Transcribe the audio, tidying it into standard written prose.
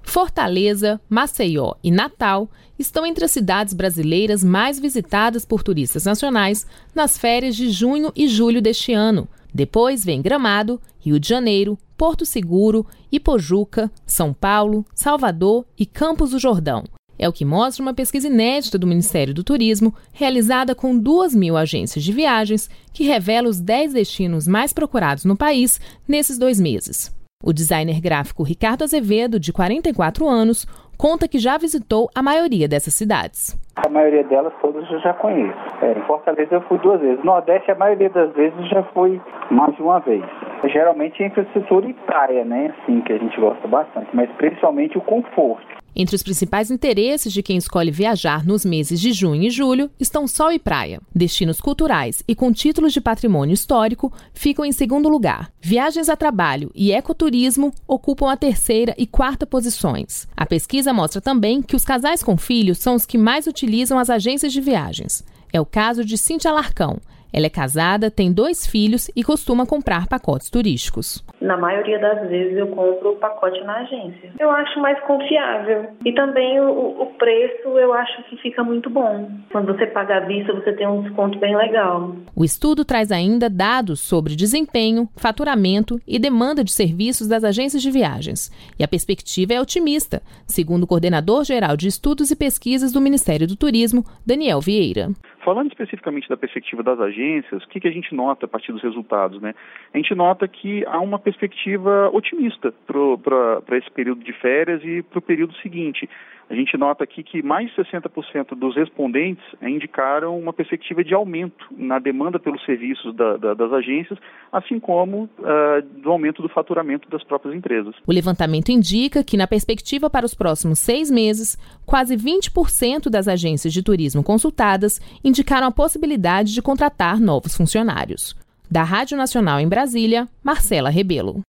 Fortaleza, Maceió e Natal estão entre as cidades brasileiras mais visitadas por turistas nacionais nas férias de junho e julho deste ano. Depois vem Gramado, Rio de Janeiro, Porto Seguro, Ipojuca, São Paulo, Salvador e Campos do Jordão. É o que mostra uma pesquisa inédita do Ministério do Turismo, realizada com 2.000 agências de viagens, que revela os 10 destinos mais procurados no país nesses 2 meses. O designer gráfico Ricardo Azevedo, de 44 anos, conta que já visitou a maioria dessas cidades. A maioria delas todas eu já conheço. Em Fortaleza eu fui 2 vezes. No Nordeste, a maioria das vezes já fui mais de uma vez. Geralmente infraestrutura e praia, né? Assim, que a gente gosta bastante, mas principalmente o conforto. Entre os principais interesses de quem escolhe viajar nos meses de junho e julho estão sol e praia. Destinos culturais e com títulos de patrimônio histórico ficam em segundo lugar. Viagens a trabalho e ecoturismo ocupam a 3ª e 4ª posições. A pesquisa mostra também que os casais com filhos são os que mais utilizam as agências de viagens. É o caso de Cíntia Larcão. Ela é casada, tem 2 filhos e costuma comprar pacotes turísticos. Na maioria das vezes eu compro o pacote na agência. Eu acho mais confiável. E também o preço eu acho que fica muito bom. Quando você paga à vista, você tem um desconto bem legal. O estudo traz ainda dados sobre desempenho, faturamento e demanda de serviços das agências de viagens. E a perspectiva é otimista, segundo o coordenador-geral de Estudos e Pesquisas do Ministério do Turismo, Daniel Vieira. Falando especificamente da perspectiva das agências, o que a gente nota a partir dos resultados, né? A gente nota que há uma perspectiva otimista para esse período de férias e para o período seguinte. A gente nota aqui que mais de 60% dos respondentes indicaram uma perspectiva de aumento na demanda pelos serviços das agências, assim como do aumento do faturamento das próprias empresas. O levantamento indica que, na perspectiva para os próximos 6 meses, quase 20% das agências de turismo consultadas indicaram a possibilidade de contratar novos funcionários. Da Rádio Nacional em Brasília, Marcela Rebelo.